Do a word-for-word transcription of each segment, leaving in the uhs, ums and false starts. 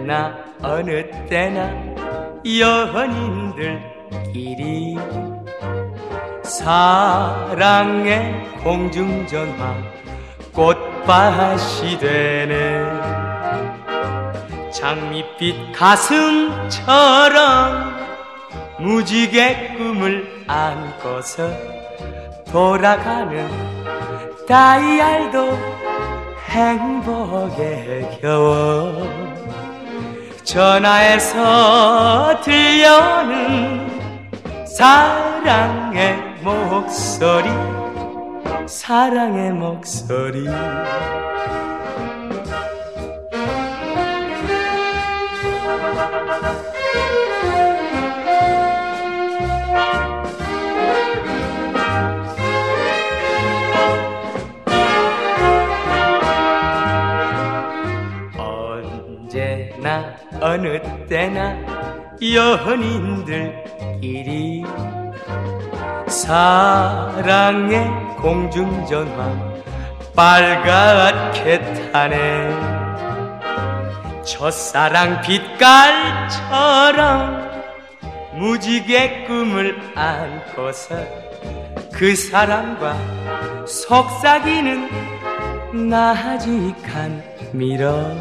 언제나 어느 때나 연인들끼리 사랑의 공중전화 꽃밭이 되네. 장밋빛 가슴처럼 무지개 꿈을 안고서 돌아가는 다이알도 행복에 겨워. 전화에서 들려오는 사랑의 목소리, 사랑의 목소리. 언제나 어느 때나 연인들끼리 사랑의 공중전화 빨갛게 타네. 첫사랑 빛깔처럼 무지개 꿈을 안고서 그 사람과 속삭이는 나직한 미러.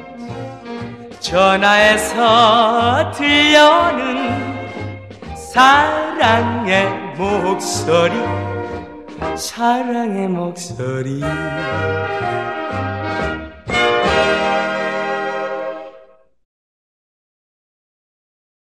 전화에서 들려오는 사랑의 목소리, 사랑의 목소리.